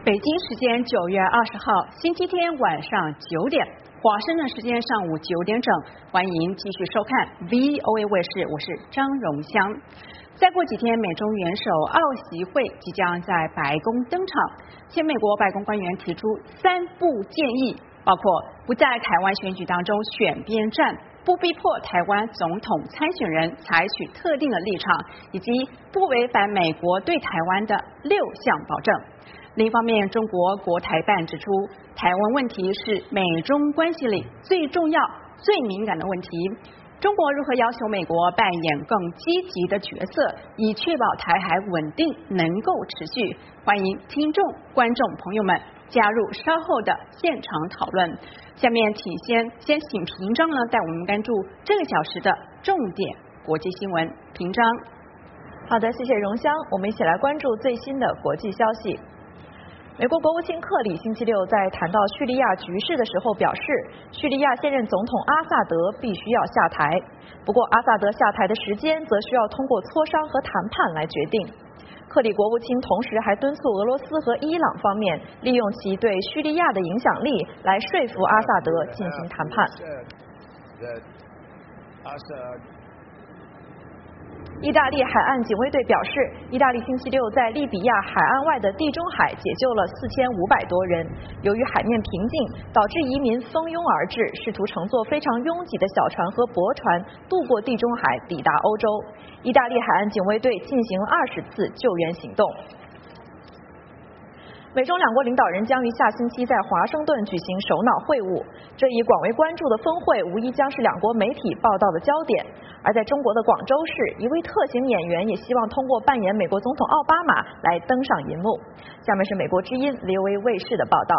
北京时间9月20号星期天晚上9点，华盛顿时间上午9点整，欢迎继续收看 VOA 卫视，我是张荣香。再过几天，美中元首奥席会即将在白宫登场，前美国白宫官员提出3步建议，包括不在台湾选举当中选边站，不逼迫台湾总统参选人采取特定的立场，以及不违反美国对台湾的6项保证。另一方面，中国国台办指出，台湾问题是美中关系里最重要、最敏感的问题。中国如何要求美国扮演更积极的角色，以确保台海稳定能够持续？欢迎听众、观众朋友们加入稍后的现场讨论。下面先请平章呢带我们关注这个小时的重点国际新闻。平章， 好的，谢谢荣香，我们一起来关注最新的国际消息。美国国务卿克里星期六在谈到叙利亚局势的时候表示，叙利亚现任总统阿萨德必须要下台，不过阿萨德下台的时间则需要通过磋商和谈判来决定。克里国务卿同时还敦促俄罗斯和伊朗方面利用其对叙利亚的影响力来说服阿萨德进行谈判。意大利海岸警卫队表示，意大利星期六在利比亚海岸外的地中海解救了4500多人。由于海面平静，导致移民蜂拥而至，试图乘坐非常拥挤的小船和驳船渡过地中海抵达欧洲。意大利海岸警卫队进行了20次救援行动。美中两国领导人将于下星期在华盛顿举行首脑会晤，这一广为关注的峰会无疑将是两国媒体报道的焦点。而在中国的广州市，一位特型演员也希望通过扮演美国总统奥巴马来登上银幕。下面是美国之音 VOA 卫视的报道。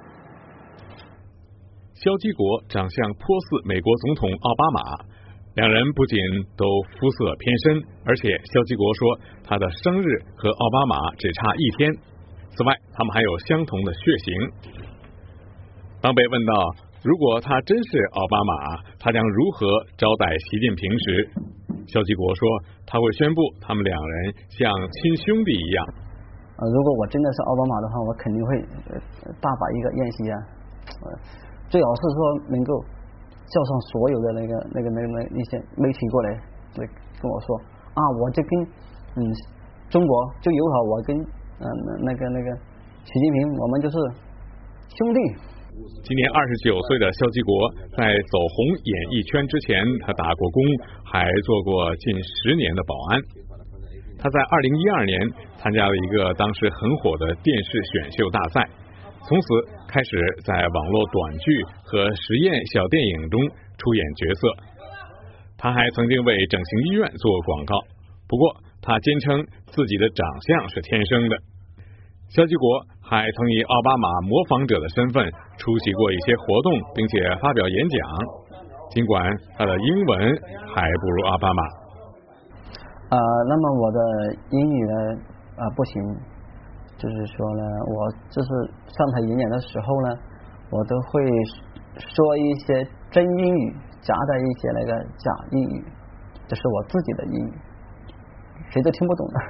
肖基国长相颇似美国总统奥巴马，两人不仅都肤色偏深，而且肖基国说他的生日和奥巴马只差1天。此外，他们还有相同的血型。当被问到如果他真是奥巴马，他将如何招待习近平时，肖基国说他会宣布他们两人像亲兄弟一样。 如果我真的是奥巴马的话，我肯定会大摆一个宴席啊，最好是说能够叫上所有的那些媒体过来，跟我说啊，我就跟中国就友好，我跟那个习近平我们就是兄弟。 今年29岁的肖基国在走红演艺圈之前，他打过工，还做过近10年的保安。他在2012年参加了一个当时很火的电视选秀大赛，从此开始在网络短剧和实验小电影中出演角色。他还曾经为整形医院做广告，不过他坚称自己的长相是天生的。肖基国还曾以奥巴马模仿者的身份出席过一些活动，并且发表演讲，尽管他的英文还不如奥巴马。 那么我的英语呢不行，就是说呢，我就是上台演讲的时候呢，我都会说一些真英语夹带一些那个假英语，这是我自己的英语，谁都听不懂的。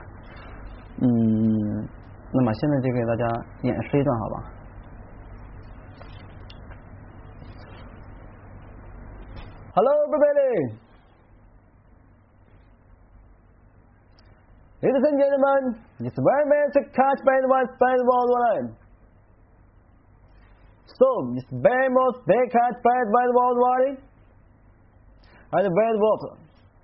那么现在就给大家演示一段好吧。Hello everybody, ladies and gentlemen, it's very much a catch by the one by the world. So it's very much they catch by the world and the bad water.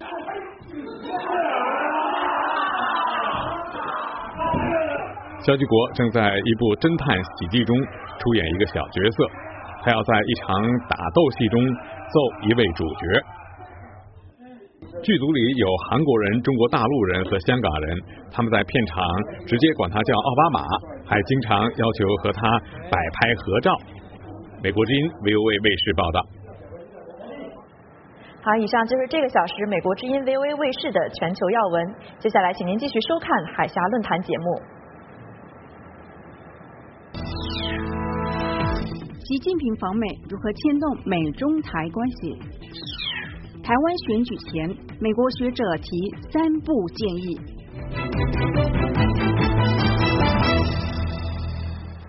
肖基国正在一部侦探喜剧中出演一个小角色，他要在一场打斗戏中揍一位主角。剧组里有韩国人、中国大陆人和香港人，他们在片场直接管他叫奥巴马，还经常要求和他摆拍合照。美国之音 VOA 卫视报道。 好，以上就是这个小时美国之音 VOA 卫视的全球要闻。接下来，请您继续收看海峡论坛节目。 习近平访美如何牵动美中台关系？台湾选举前，美国学者提3步建议。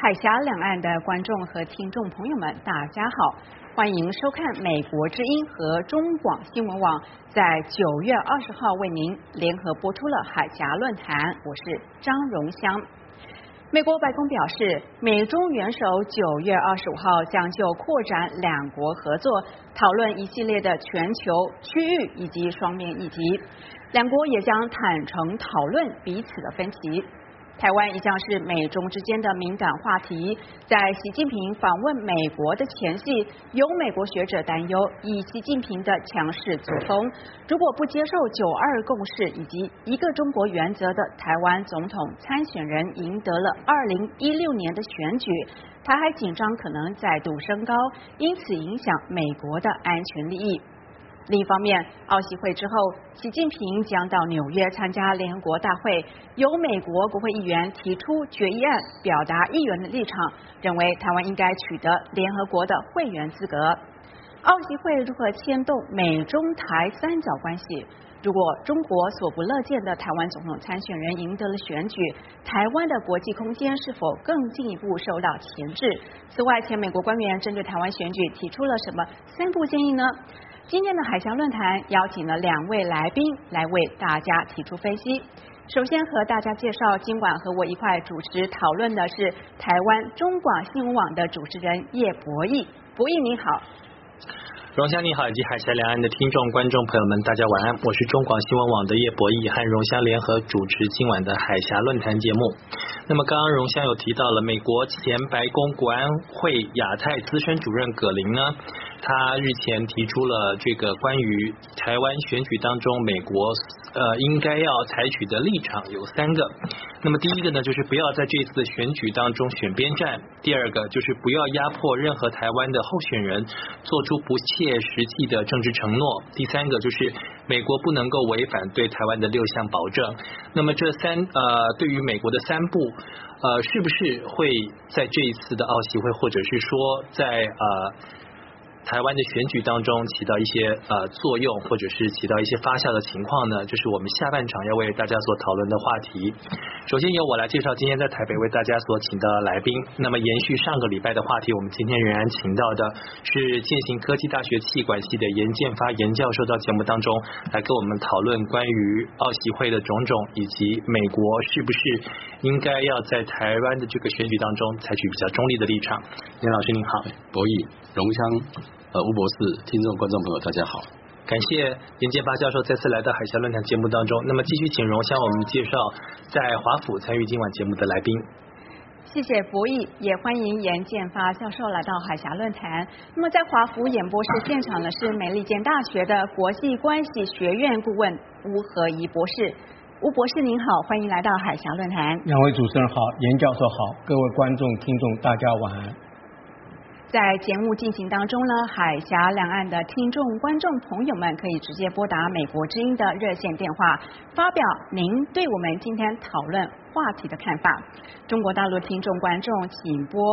海峡两岸的观众和听众朋友们，大家好，欢迎收看美国之音和中广新闻网在9月20号为您联合播出了海峡论坛，我是张荣香。美国白宫表示，美中元首9月25号将就扩展两国合作讨论一系列的全球、区域以及双边议题，两国也将坦诚讨论彼此的分歧。台湾一向是美中之间的敏感话题，在习近平访问美国的前夕，有美国学者担忧，以习近平的强势作风，如果不接受9·2共识以及一个中国原则的台湾总统参选人赢得了2016年的选举，台海紧张可能再度升高，因此影响美国的安全利益。另一方面，奥习会之后，习近平将到纽约参加联合国大会，由美国国会议员提出决议案，表达议员的立场，认为台湾应该取得联合国的会员资格。奥习会如何牵动美中台三角关系？如果中国所不乐见的台湾总统参选人赢得了选举，台湾的国际空间是否更进一步受到钳制？此外，前美国官员针对台湾选举提出了什么3步建议呢？今天的海峡论坛邀请了2位来宾来为大家提出分析。首先和大家介绍，今晚和我一块主持讨论的是台湾中广新闻网的主持人叶博弈。博弈你好。 荣香你好，以及海峡两岸的听众观众朋友们，大家晚安，我是中广新闻网的叶博弈，和荣香联合主持今晚的海峡论坛节目。那么刚刚荣香有提到了美国前白宫国安会亚太资深主任葛林呢，他日前提出了这个关于台湾选举当中美国应该要采取的立场有3个。那么第一个呢，就是不要在这次的选举当中选边站；第二个就是不要压迫任何台湾的候选人做出不切实际的政治承诺；第3个就是美国不能够违反对台湾的6项保证。那么这对于美国的3步是不是会在这一次的奥习会，或者是说在台湾的选举当中起到一些作用，或者是起到一些发酵的情况呢？就是我们下半场要为大家所讨论的话题。首先由我来介绍今天在台北为大家所请到的来宾。那么延续上个礼拜的话题，我们今天仍然请到的是建行科技大学企管系的严建发严教授到节目当中来跟我们讨论关于奥习会的种种，以及美国是不是应该要在台湾的这个选举当中采取比较中立的立场。严老师您好。 博弈、荣香、吴博士、听众观众朋友大家好。 感谢严建发教授再次来到海峡论坛节目当中。那么继续请荣向我们介绍在华府参与今晚节目的来宾。 谢谢博弈，也欢迎严建发教授来到海峡论坛。那么在华府演播室现场的是美利坚大学的国际关系学院顾问吴和仪博士。吴博士您好，欢迎来到海峡论坛。 2位主持人好，严教授好，各位观众听众大家晚安。 在节目进行当中呢，海峡两岸的听众观众朋友们可以直接拨打美国之音的热线电话，发表您对我们今天讨论话题的看法。中国大陆听众观众请拨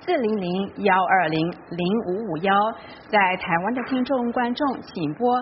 400-120-0551，在台湾的听众观众请拨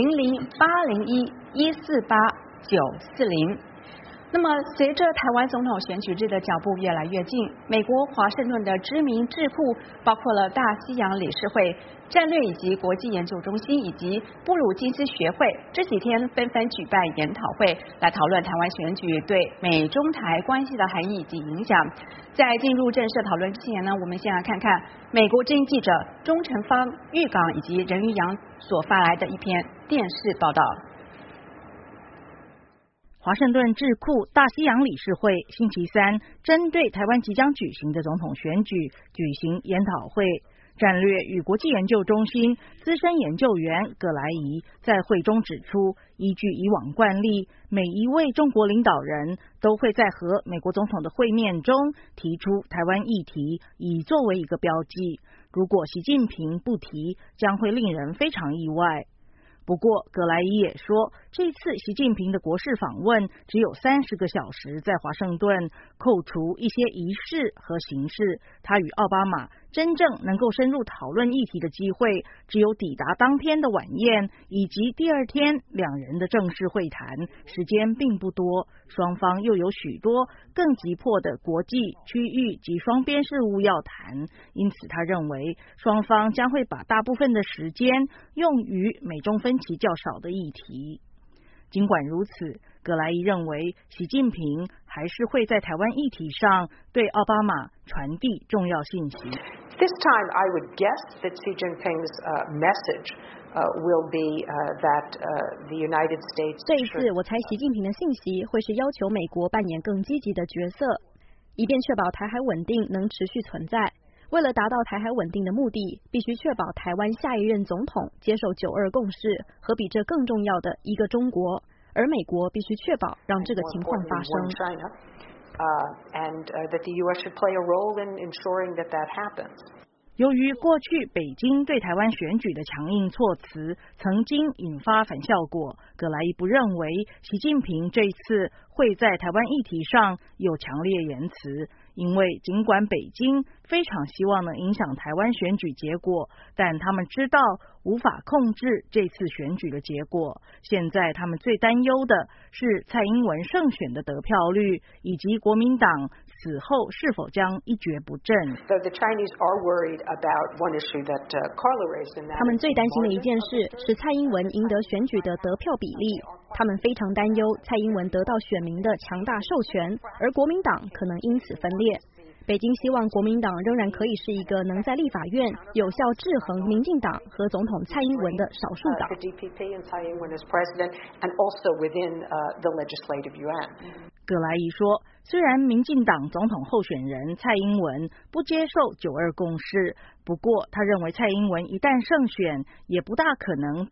00801-148-940。那么随着台湾总统选举日的脚步越来越近，美国华盛顿的知名智库包括了大西洋理事会、战略以及国际研究中心以及布鲁金斯学会这几天纷纷举办研讨会，来讨论台湾选举对美中台关系的含义以及影响。在进入正式讨论之前呢，我们先来看看美国之音记者钟成芳、玉港以及任玉阳所发来的一篇电视报道。 华盛顿智库大西洋理事会星期3针对台湾即将举行的总统选举举行研讨会。战略与国际研究中心资深研究员葛莱仪在会中指出，依据以往惯例，每一位中国领导人都会在和美国总统的会面中提出台湾议题，以作为一个标记。如果习近平不提，将会令人非常意外。不过葛莱仪也说， 这一次习近平的国事访问只有30个小时在华盛顿，扣除一些仪式和形式，他与奥巴马真正能够深入讨论议题的机会，只有抵达当天的晚宴以及第二天两人的正式会谈，时间并不多，双方又有许多更急迫的国际、区域及双边事务要谈，因此他认为双方将会把大部分的时间用于美中分歧较少的议题。尽管如此，葛莱伊认为习近平还是会在台湾议题上对奥巴马传递重要信息。 This time, I would guess that Xi Jinping's message will be that the United States. 这一次，我猜习近平的信息会是要求美国扮演更积极的角色，以便确保台海稳定能持续存在。为了达到台海稳定的目的，必须确保台湾下一任总统接受9·2共识和比这更重要的一个中国，而美国必须确保让这个情况发生。 And that the U.S. should play a role in ensuring that that happens. 由于过去北京对台湾选举的强硬措辞曾经引发反效果，葛莱伊不认为习近平这一次会在台湾议题上有强烈言辞，因为尽管北京非常希望能影响台湾选举结果，但他们知道无法控制这次选举的结果。现在他们最担忧的是蔡英文胜选的得票率，以及国民党死后是否将一蹶不振。 他们最担心的一件事是蔡英文赢得选举的得票比例，他们非常担忧蔡英文得到选民的强大授权，而国民党可能因此分裂。北京希望国民党仍然可以是一个能在立法院有效制衡民进党和总统蔡英文的少数党。 葛莱伊说，虽然民进党总统候选人蔡英文不接受9·2共识，不过他认为蔡英文一旦胜选，也不大可能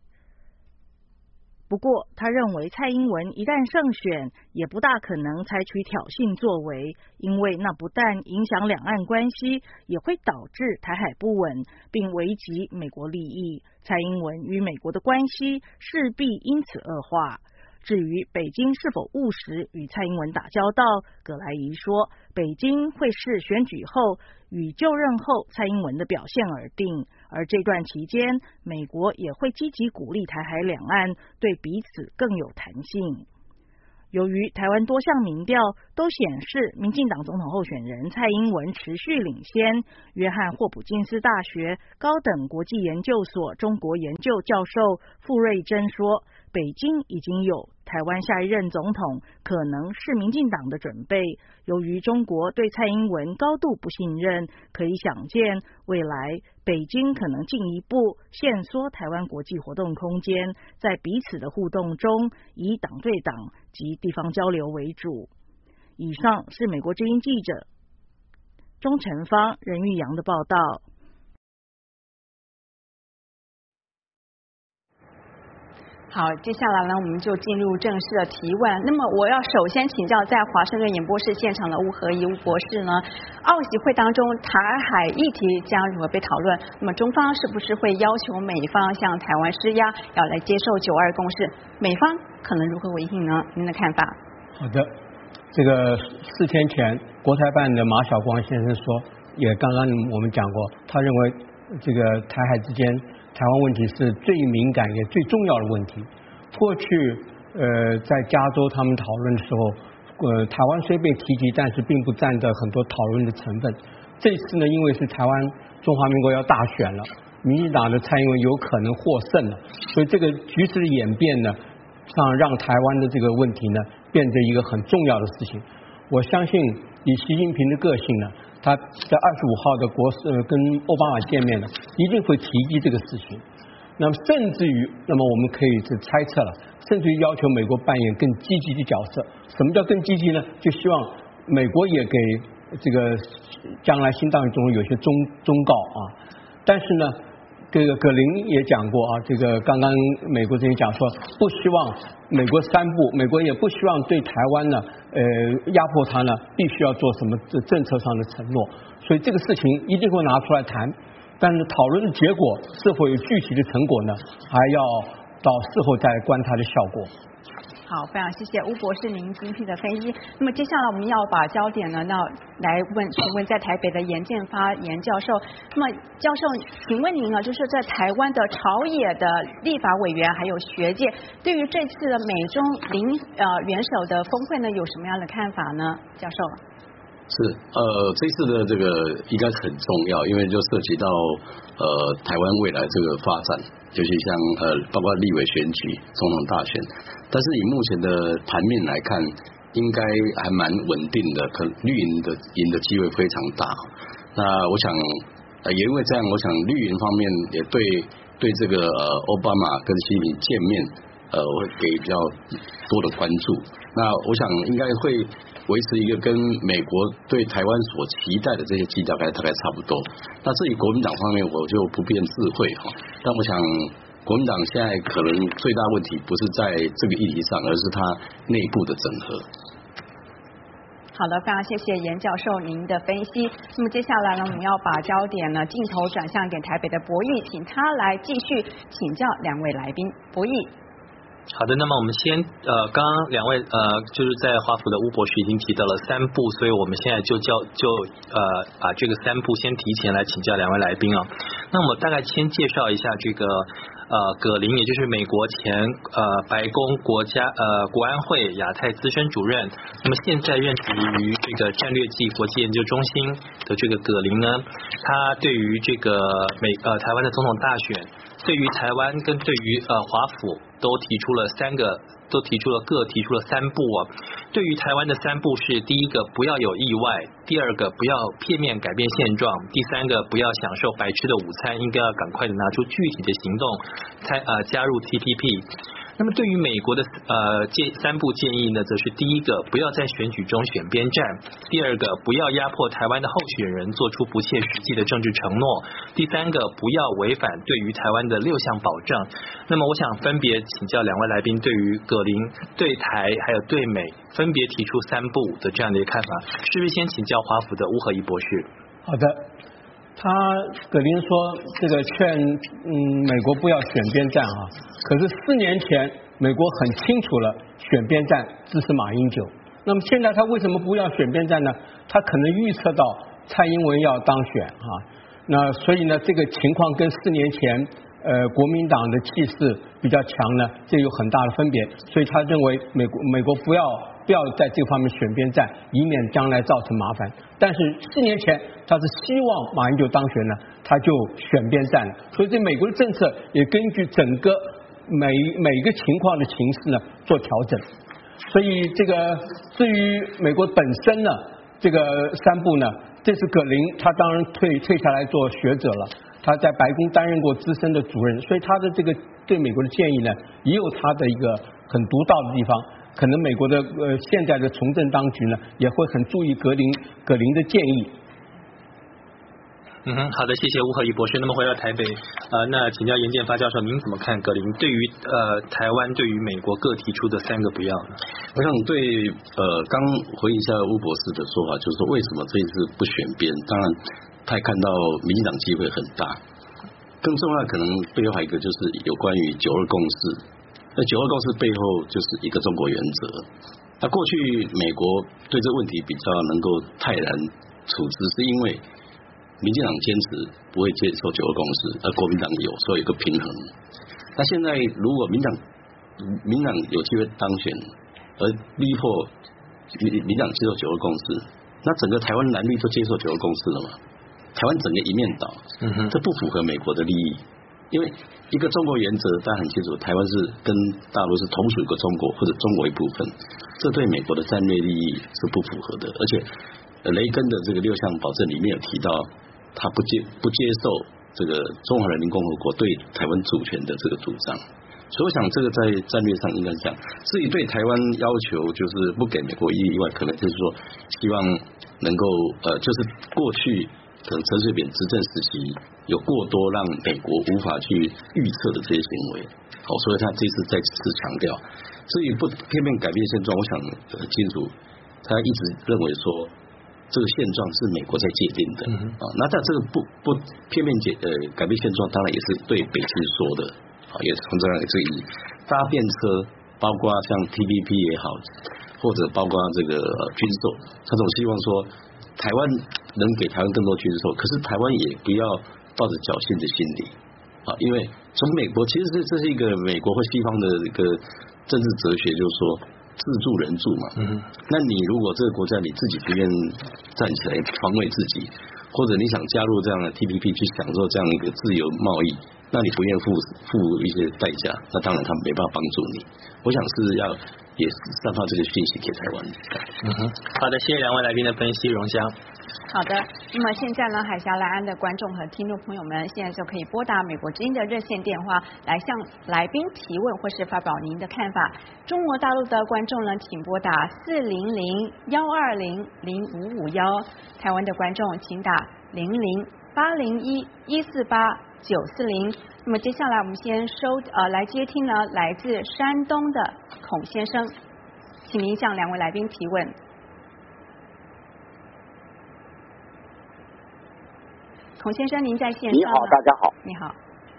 采取挑衅作为，因为那不但影响两岸关系，也会导致台海不稳，并危及美国利益。蔡英文与美国的关系势必因此恶化。至于北京是否务实与蔡英文打交道，葛莱伊说，北京会视选举后与就任后蔡英文的表现而定，而这段期间，美国也会积极鼓励台海两岸对彼此更有弹性。由于台湾多项民调都显示民进党总统候选人蔡英文持续领先，约翰霍普金斯大学高等国际研究所中国研究教授傅瑞珍说，北京已经有台湾下一任总统可能是民进党的准备。由于中国对蔡英文高度不信任，可以想见未来北京可能进一步限缩台湾国际活动空间，在彼此的互动中以党对党及地方交流为主。以上是美国之音记者钟成芳、任玉阳的报道。 好，接下来呢，我们就进入正式的提问。那么，我要首先请教在华盛顿演播室现场的吴和宜吴博士呢，奥席会当中台海议题将如何被讨论？那么，中方是不是会要求美方向台湾施压，要来接受9·2共识？美方可能如何回应呢？您的看法？ 好的，这个4天前，国台办的马晓光先生说，也刚刚我们讲过，他认为这个台海之间。台湾问题是最敏感也最重要的问题。过去在加州他们讨论的时候，台湾虽被提及，但是并不占着很多讨论的成分。这次呢，因为是台湾中华民国要大选了，民进党的蔡英文有可能获胜了，所以这个局势的演变呢，让台湾的这个问题呢，变成一个很重要的事情。我相信以习近平的个性呢，他在25号的跟奥巴马见面了，一定会提及这个事情。那么甚至于，那么我们可以是猜测了，甚至于要求美国扮演更积极的角色。什么叫更积极呢？就希望美国也给这个将来新当选总统有些忠告啊。但是呢，这个葛林也讲过啊，这个刚刚美国这边讲说，不希望美国三不，美国也不希望对台湾呢，压迫他呢，必须要做什么政策上的承诺。所以这个事情一定会拿出来谈。但是讨论的结果是否有具体的成果呢？还要到事后再观它的效果。 好，非常谢谢吴博士您精辟的分析。那么接下来我们要把焦点呢，来询问在台北的严建发严教授。那么教授，请问您呢，就是在台湾的朝野的立法委员还有学界，对于这次的美中元首的峰会呢，有什么样的看法呢？教授。 是这次的这个应该很重要，因为就涉及到台湾未来这个发展，尤其像包括立委选举、总统大选，但是以目前的盘面来看，应该还蛮稳定的，可绿营的赢的机会非常大。那我想也因为这样，我想绿营方面也对这个奥巴马跟习近平见面会给比较多的关注。那我想应该会维持一个跟美国对台湾所期待的这些基调大概差不多。那至于国民党方面，我就不便置喙哈。但我想国民党现在可能最大问题不是在这个议题上，而是它内部的整合。 好的，非常谢谢严教授您的分析。那么接下来呢，我们要把焦点呢镜头转向给台北的博弈，请他来继续请教两位来宾。博弈。 好的，那么我们先刚刚两位就是在华府的吴博士已经提到了3步，所以我们现在就把这个3步先提前来请教两位来宾啊。那我们大概先介绍一下这个葛林，也就是美国前白宫国安会亚太资深主任，那么现在任职于这个战略暨国际研究中心的这个葛林呢，他对于这个台湾的总统大选，对于台湾跟对于华府都提出了各提出了3步啊。对于台湾的3步是：第一个，不要有意外；第二个，不要片面改变现状；第三个，不要享受白吃的午餐，应该要赶快的拿出具体的行动，加入 TPP。那么对于美国的3步建议呢，则是第一个，不要在选举中选边站；第二个，不要压迫台湾的候选人做出不切实际的政治承诺；第三个，不要违反对于台湾的6项保障。那么我想分别请教两位来宾，对于葛林对台还有对美分别提出3步的这样的一个看法，是不是先请教华府的吴和仪博士？ 好的。葛林说这个劝美国不要选边站啊，可是4年前美国很清楚了选边站支持马英九，那么现在他为什么不要选边站呢？他可能预测到蔡英文要当选啊，那所以呢这个情况跟4年前国民党的气势比较强呢，这有很大的分别，所以他认为美国不要在这个方面选边站，以免将来造成麻烦。但是4年前他是希望马英九当选呢，他就选边站了。所以这美国的政策也根据整个每个情况的情势呢做调整。所以这个至于美国本身呢，这个3步呢，这次葛林他当然退下来做学者了。他在白宫担任过资深的主任，所以他的这个对美国的建议呢，也有他的一个很独到的地方。可能美国的现在的从政当局呢，也会很注意葛林的建议。 好的，谢谢吴和仪博士。那么回到台北，那请教严建发教授，您怎么看葛林对于台湾对于美国各提出的3个不要呢？ 我想对刚回应一下吴博士的说法，就是说为什么这一次不选边？当然。他也看到民进党机会很大，更重要可能背后还有一个就是有关于9·2共识。那9·2共识背后就是一个中国原则。那过去美国对这个问题比较能够泰然处之，是因为民进党坚持不会接受9·2共识，而国民党有，所以有一个平衡。那现在如果民党有机会当选，而逼迫民党接受9·2共识，那整个台湾蓝绿都接受9·2共识了嘛？台湾整个一面倒，这不符合美国的利益，因为一个中国原则大家很清楚，台湾是跟大陆是同属一个中国或者中国一部分，这对美国的战略利益是不符合的。而且雷根的这个6项保证里面有提到，他不接受这个中华人民共和国对台湾主权的这个主张，所以我想这个在战略上应该是这样。至于对台湾要求就是不给美国利益以外，可能就是说希望能够就是过去可能陈水扁执政时期有过多让美国无法去预测的这些行为，所以他这次再次强调，至于不片面改变现状，我想很清楚，他一直认为说这个现状是美国在界定的，那但这个不片面改变现状，当然也是对北京说的， 也是从这样的这个以搭便车，包括像 TPP 也好，或者包括这个军售，他总希望说台湾能给台湾更多军售，可是台湾也不要抱着侥幸的心理因为从美国其实这是一个美国或西方的一个政治哲学，就是说自助人助嘛。那你如果这个国家你自己不愿站起来防卫自己，或者你想加入这样的 TPP 去享受这样一个自由贸易，那你不愿付一些代价，那当然他们没办法帮助你。我想是要也散发这个讯息给台湾。 好的，谢谢两位来宾的分析，荣香。 好的，那么现在呢，海峡两岸的观众和听众朋友们，现在就可以拨打美国之音的热线电话来向来宾提问或是发表您的看法。中国大陆的观众呢，请拨打400-120-0551，台湾的观众请打00-801-148-940。那么接下来我们先来接听呢，来自山东的孔先生，请您向两位来宾提问。孔先生，您在线上。 你好，大家好。 你好。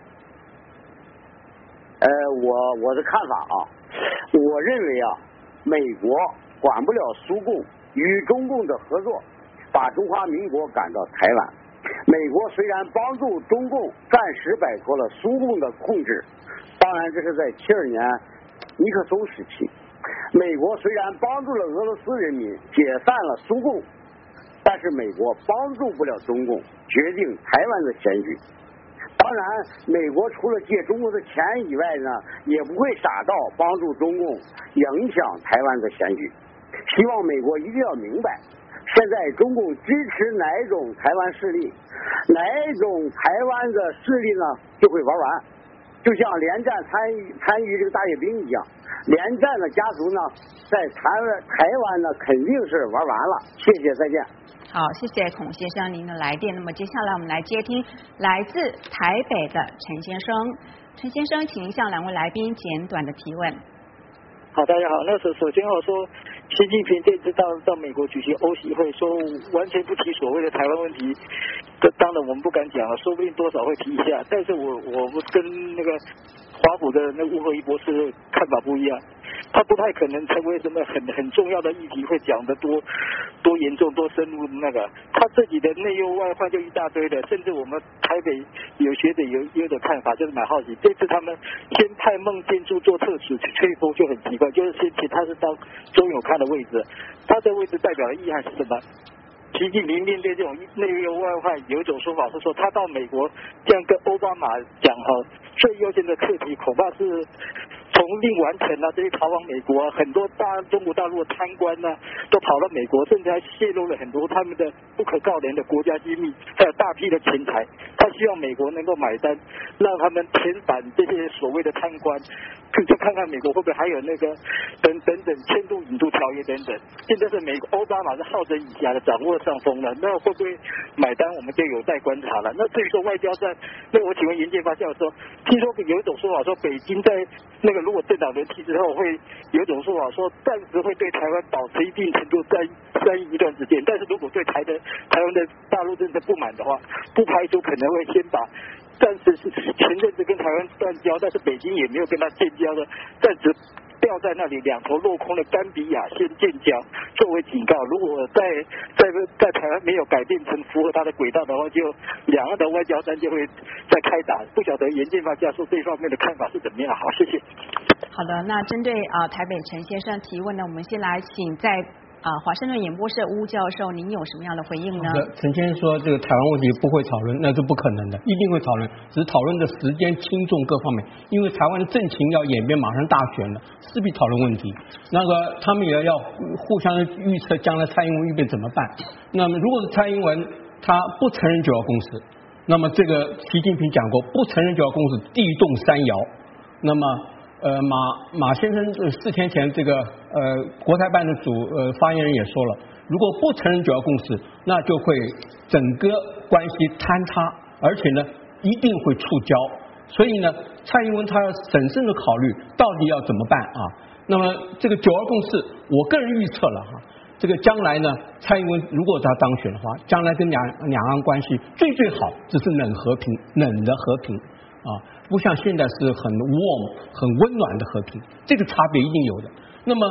我的看法我认为美国管不了苏共，与中共的合作，把中华民国赶到台湾。美国虽然帮助中共暂时摆脱了苏共的控制，当然这是在72年尼克松时期。美国虽然帮助了俄罗斯人民解散了苏共，但是美国帮助不了中共决定台湾的选举。当然美国除了借中国的钱以外呢，也不会傻到帮助中共影响台湾的选举。希望美国一定要明白，现在中共支持哪种台湾势力，哪种台湾的势力呢就会玩完，就像连战参与这个大阅兵一样，连战的家族呢在台湾呢肯定是玩完了。谢谢，再见。 好，谢谢孔先生您的来电。那么接下来我们来接听来自台北的陈先生。陈先生，请您向两位来宾简短的提问。 好，大家好。那首先说，习近平这次到美国举行欧习会，说完全不提所谓的台湾问题，当然我们不敢讲了，说不定多少会提一下。但是我跟那个华府的那个吴和一博士看法不一样。他不太可能成为什么很重要的议题会讲得多严重多深入的那个，他自己的内忧外患就一大堆的，甚至我们台北有学者有的看法就是蛮好奇，这次他们先派孟建柱做特使吹风就很奇怪，就是先请他是当中永康的位置，他的位置代表的意涵是什么？习近平面对这种内忧外患，有一种说法是说他到美国这样跟奥巴马讲最优先的课题恐怕是从令完成这些逃往美国很多中国大陆的贪官都跑到美国，甚至还泄露了很多他们的不可告人的国家机密，还有大批的钱财。他希望美国能够买单，让他们遣返这些所谓的贪官，就看看美国会不会还有那个等迁都引渡条约等等。现在是美国奥巴马是好整以暇的掌握上风了，那会不会买单我们就有待观察了。那至于说外交战，那我请问严建发教授，听说有一种说法说北京在那个如果政党轮替之后，会有一种说法说暂时会对台湾保持一定程度在一段时间，但是如果对台湾的大陆政策不满的话，不排除可能会先把暂时前阵子跟台湾断交，但是北京也没有跟他建交的，暂时吊在那里两头落空的甘比亚先建交作为警告，如果在台湾没有改变成符合他的轨道的话，就两岸的外交战就会再开打。不晓得严建发教授这方面的看法是怎么样？好，谢谢。 好的，那针对台北陈先生提问呢，我们先来请在华盛顿演播室吴教授，您有什么样的回应呢？ 陈先生说这个台湾问题不会讨论，那是不可能的，一定会讨论，只是讨论的时间轻重各方面，因为台湾的政情要演变，马上大选了，势必讨论问题。那个他们也要互相预测将来蔡英文预备怎么办。那么如果是蔡英文他不承认九二共识，那么这个习近平讲过，不承认九二共识地动山摇。那么马先生4天前这个国台办的发言人也说了，如果不承认九二共识，那就会整个关系坍塌，而且呢一定会触礁。所以呢，蔡英文他要审慎的考虑到底要怎么办啊。那么这个九二共识，我个人预测了这个将来呢，蔡英文如果他当选的话，将来跟两岸关系最好只是冷的和平不像现在是很 warm 很温暖的和平，这个差别一定有的。那么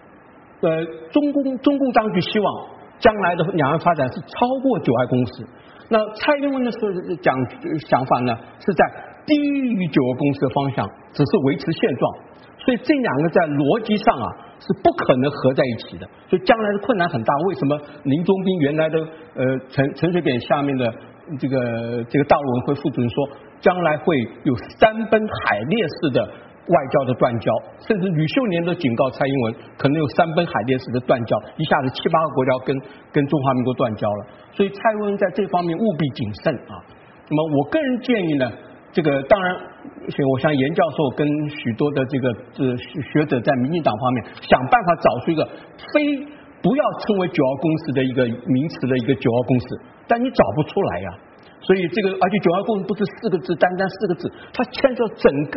中共当局希望将来的两岸发展是超过九二共识，那蔡英文的想法呢是在低于九二共识的方向，只是维持现状，所以这两个在逻辑上是不可能合在一起的，所以将来的困难很大。为什么林宗斌原来的陈水扁下面的这个大陆委员会副主任说，将来会有山崩海裂式的外交的断交，甚至吕秀莲都警告蔡英文可能有山崩海裂式的断交，一下子7、8个国家跟中华民国断交了。所以蔡英文在这方面务必谨慎那么我个人建议呢，这个当然我想严教授跟许多的这个学者在民进党方面想办法找出一个不要称为九二共识的一个名词的一个九二共识，但你找不出来呀。所以这个，而且九二共识不是4个字，单4个字，它牵涉整个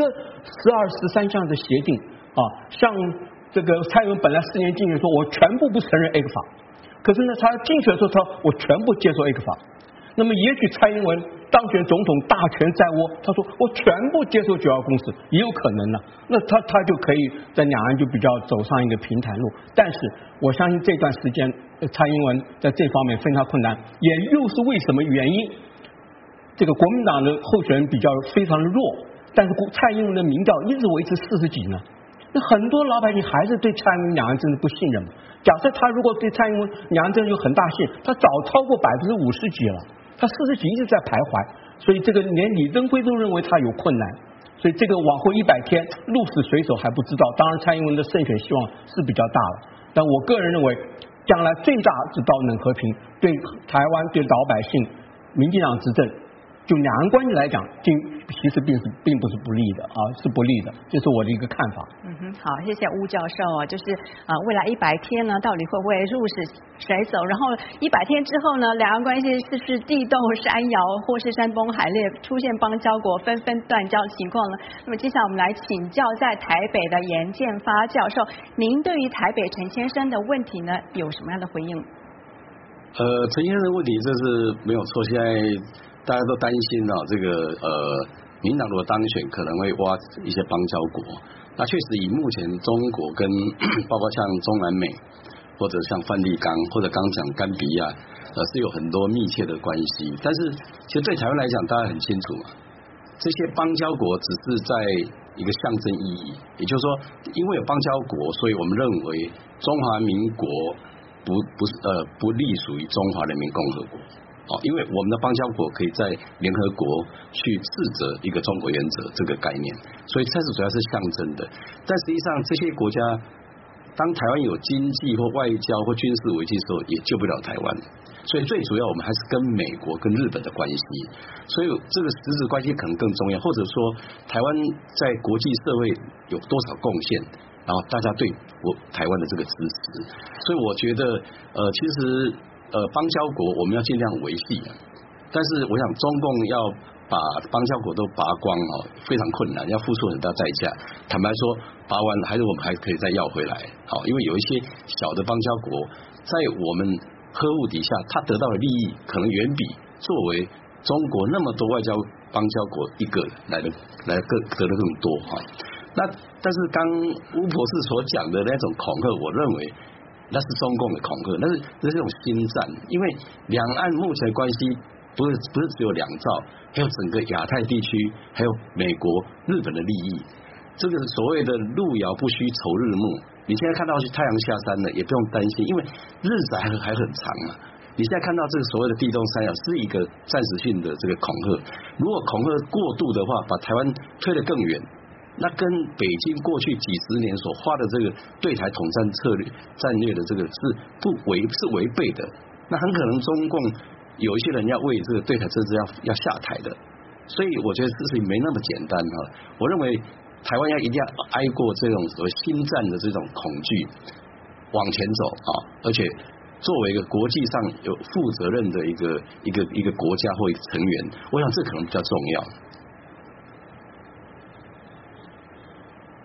12、13项的协定像这个蔡英文本来4年竞选说我全部不承认 A 克法，可是呢他竞选的时候他我全部接受 A 克法。那么也许蔡英文当选总统大权在握，他说我全部接受九二共识，也有可能呢。那他就可以在两岸就比较走上一个平坦路。但是我相信这段时间蔡英文在这方面非常困难，也又是为什么原因？这个国民党的候选人非常的弱，但是蔡英文的民调一直维持40几呢。那很多老百姓还是对蔡英文两岸政治不信任嘛。假设他如果对蔡英文两岸政治有很大信，他早超过50%几了。他40几一直在徘徊，所以这个连李登辉都认为他有困难，所以这个往后100天鹿死谁手还不知道。当然蔡英文的胜选希望是比较大了，但我个人认为将来最大之道能和平，对台湾对老百姓民进党执政就两岸关系来讲其实并不是不利的是不利的，这是我的一个看法。 好，谢谢吴教授就是未来100天呢，到底会不会鹿死谁手？然后100天之后呢，两岸关系是不是地动山摇，或是山崩海裂，出现邦交国纷纷断交的情况呢？那么接下来我们来请教在台北的严建发教授，您对于台北陈先生的问题呢，有什么样的回应？ 陈先生的问题这是没有错，现在大家都担心这个民党如果当选可能会挖一些邦交国。那确实以目前中国跟包括像中南美或者像梵蒂冈或者刚讲甘比亚是有很多密切的关系。但是其实对台湾来讲大家很清楚嘛，这些邦交国只是在一个象征意义，也就是说因为有邦交国，所以我们认为中华民国不隶属于中华人民共和国。因为我们的邦交国可以在联合国去斥责一个中国原则这个概念，所以它是主要是象征的。但实际上这些国家当台湾有经济或外交或军事危机的时候也救不了台湾，所以最主要我们还是跟美国跟日本的关系，所以这个实质关系可能更重要，或者说台湾在国际社会有多少贡献，然后大家对台湾的这个支持。所以我觉得其实邦交国我们要尽量维系，但是我想中共要把邦交国都拔光非常困难，要付出很大代价。坦白说拔完还是我们还可以再要回来因为有一些小的邦交国在我们呵护底下，他得到的利益可能远比作为中国那么多外交邦交国一个来得更多那但是刚吴博士所讲的那种恐吓，我认为那是中共的恐吓，那是一种心战。因为两岸目前的关系不是只有两兆，还有整个亚太地区，还有美国日本的利益。这个所谓的路遥不须愁日暮，你现在看到太阳下山了也不用担心，因为日子还很长嘛。你现在看到这个所谓的地动山摇是一个暂时性的这个恐吓，如果恐吓过度的话，把台湾推得更远，那跟北京过去几十年所花的这个对台统战战略的这个是违背的。那很可能中共有一些人要为这个对台政治要下台的，所以我觉得事情没那么简单我认为台湾一定要挨过这种所谓心战的这种恐惧，往前走而且作为一个国际上有负责任的一个国家或一个成员，我想这可能比较重要。 好，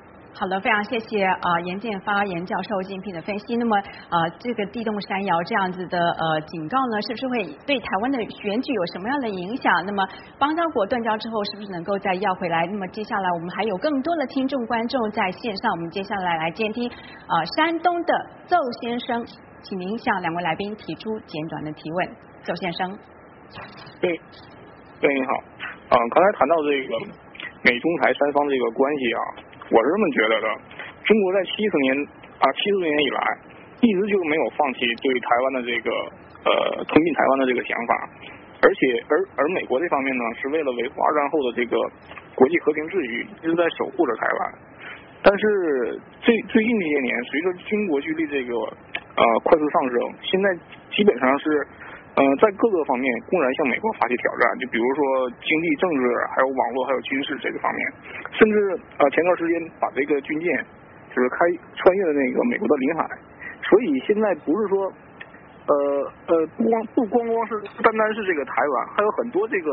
好的，非常谢谢严建发严教授精辟的分析。那么这个地动山摇这样子的警告呢，是不是会对台湾的选举有什么样的影响？那么邦交国断交之后，是不是能够再要回来？那么接下来我们还有更多的听众观众在线上，我们接下来来接听山东的邹先生，请您向2位来宾提出简短的提问。邹先生。 对，你好。刚才谈到这个美中台三方这个关系啊，我是这么觉得的。中国在70年以来，一直就没有放弃对台湾的这个吞并台湾的这个想法，而美国这方面呢，是为了维护2战后的这个国际和平秩序，一直在守护着台湾。但是最近这些年，随着军国军力这个快速上升，现在基本上是在各个方面公然向美国发起挑战，就比如说经济、政治，还有网络，还有军事这个方面，甚至前段时间把这个军舰就是穿越了那个美国的领海，所以现在不是说不光是单是这个台湾，还有很多这个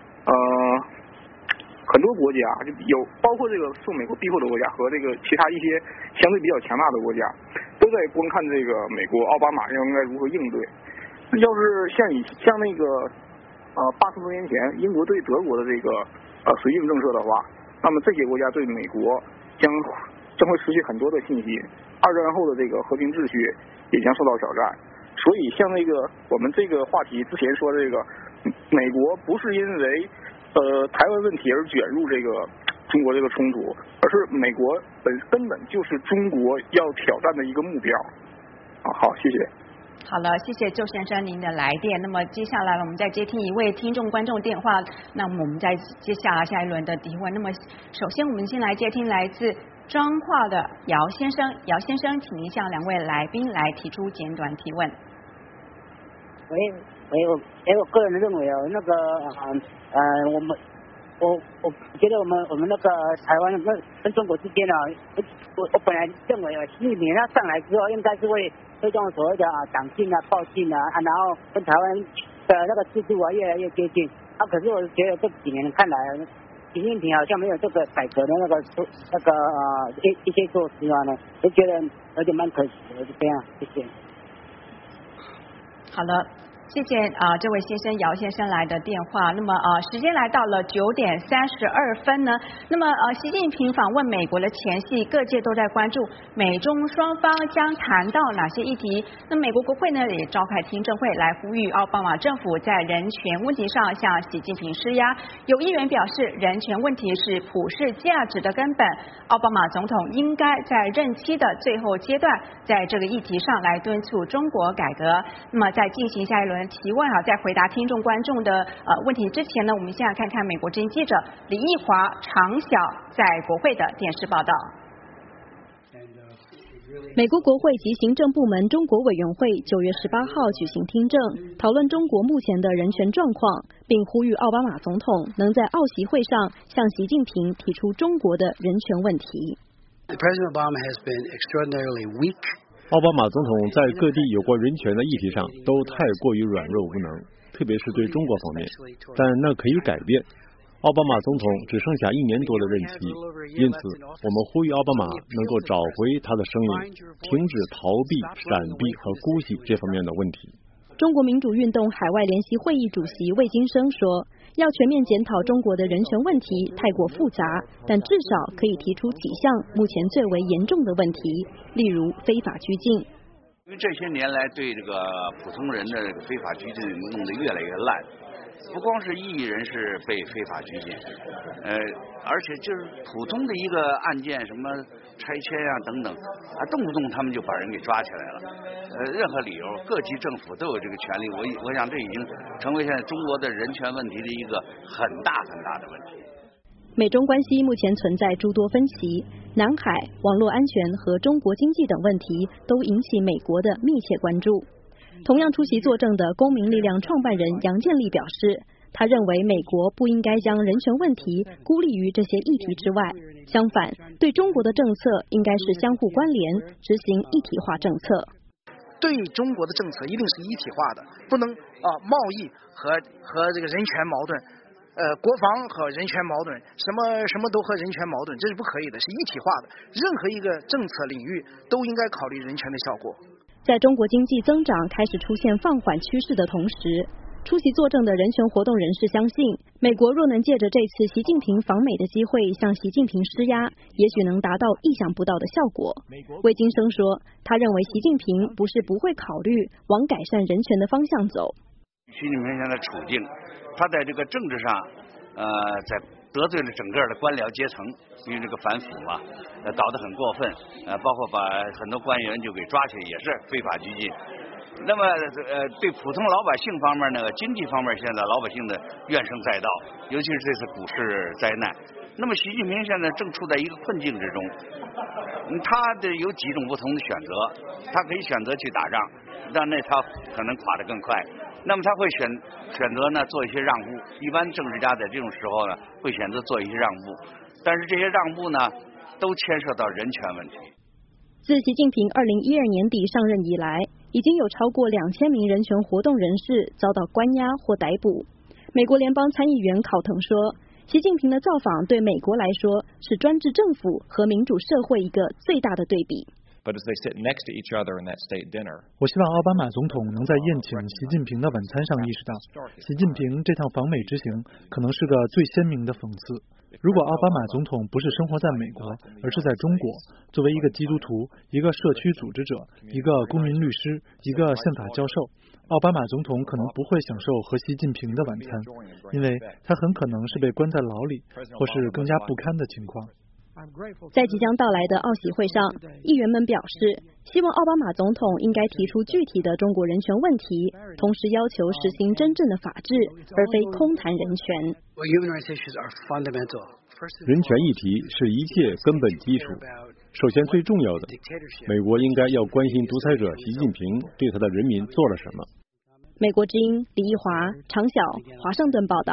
很多国家，就有包括这个受美国庇护的国家和这个其他一些相对比较强大的国家，都在观看这个美国奥巴马应该如何应对。要是像那个80多年前英国对德国的这个绥靖政策的话，那么这些国家对美国将会失去很多的信心，2战后的这个和平秩序也将受到挑战。所以像那个我们这个话题之前说这个美国不是因为台湾问题而卷入这个中国这个冲突，而是美国根本就是中国要挑战的一个目标。好，谢谢。 好了，谢谢邹先生您的来电。那么接下来我们再接听一位听众观众电话，那么我们再接下一轮的提问。那么首先我们先来接听来自彰化的姚先生，姚先生，请您向2位来宾来提出简短提问。 我个人认为那个我觉得我们那个台湾跟中国之间我本来认为习近平他上来之后应该是会推动所谓的党禁报禁然后跟台湾的那个制度越来越接近。可是我觉得这几年看来，习近平好像没有这个改革的一些措施呢，就觉得有点蛮可惜的，就这样，谢谢。 好了。谢谢这位先生姚先生来的电话。那么时间来到了9点32分呢。那么习近平访问美国的前夕，各界都在关注美中双方将谈到哪些议题。那美国国会呢也召开听证会来呼吁奥巴马政府在人权问题上向习近平施压。有议员表示，人权问题是普世价值的根本，奥巴马总统应该在任期的最后阶段，在这个议题上来敦促中国改革。那么在进行下一轮提问在回答听众观众的问题之前呢，我们先来看看美国之音记者李义华、常晓在国会的电视报道。 美国国会及行政部门中国委员会9月18号举行听证，讨论中国目前的人权状况，并呼吁奥巴马总统能在奥席会上向习近平提出中国的人权问题。 President Obama has been extraordinarily weak. 奥巴马总统在各地有关人权的议题上都太过于软弱无能，特别是对中国方面，但那可以改变。奥巴马总统只剩下1年多的任期，因此我们呼吁奥巴马能够找回他的声音，停止逃避、闪避和姑息这方面的问题。 中国民主运动海外联席会议主席魏金生说，要全面检讨中国的人权问题太过复杂，但至少可以提出几项目前最为严重的问题，例如非法拘禁。 因为这些年来对这个普通人的这个非法拘禁弄得越来越烂，不光是异议人士被非法拘禁，而且就是普通的一个案件，什么拆迁等等动不动他们就把人给抓起来了。任何理由，各级政府都有这个权利。我想这已经成为现在中国的人权问题的一个很大很大的问题。 美中关系目前存在诸多分歧，南海、网络安全和中国经济等问题都引起美国的密切关注。同样出席作证的公民力量创办人杨建立表示，他认为美国不应该将人权问题孤立于这些议题之外，相反，对中国的政策应该是相互关联，执行一体化政策。 对中国的政策一定是一体化的，不能贸易和这个人权矛盾国防和人权矛盾，什么都和人权矛盾，这是不可以的，是一体化的。任何一个政策领域都应该考虑人权的效果。 在中国经济增长开始出现放缓趋势的同时，出席作证的人权活动人士相信，美国若能借着这次习近平访美的机会向习近平施压，也许能达到意想不到的效果。魏金生说，他认为习近平不是不会考虑往改善人权的方向走。 习近平现在处境，他在这个政治上，在得罪了整个的官僚阶层，因为这个反腐嘛，搞得很过分，包括把很多官员就给抓起来，也是非法拘禁。那么对普通老百姓方面呢，经济方面现在老百姓的怨声载道，尤其是这次股市灾难。那么习近平现在正处在一个困境之中，他的有几种不同的选择，他可以选择去打仗，但那他可能垮得更快。那么他会选择呢做一些让步，一般政治家在这种时候呢会选择做一些让步，但是这些让步呢都牵涉到人权问题。 自习近平2012年底上任以来，已经有超过2000名人权活动人士遭到关押或逮捕。美国联邦参议员考腾说，习近平的造访对美国来说是专制政府和民主社会一个最大的对比。 But as they sit next to each other in that state dinner, 我希望奥巴马总统能在宴请习近平的晚餐上意识到，习近平这趟访美之行可能是个最鲜明的讽刺。如果奥巴马总统不是生活在美国，而是在中国，作为一个基督徒、一个社区组织者、一个公民律师、一个宪法教授，奥巴马总统可能不会享受和习近平的晚餐，因为他很可能是被关在牢里，或是更加不堪的情况。 在即将到来的奥喜会上，议员们表示，希望奥巴马总统应该提出具体的中国人权问题，同时要求实行真正的法治，而非空谈人权。 人权议题是一切根本基础。首先最重要的，美国应该要关心独裁者习近平对他的人民做了什么。 美国之音李义华、常晓，华盛顿报道。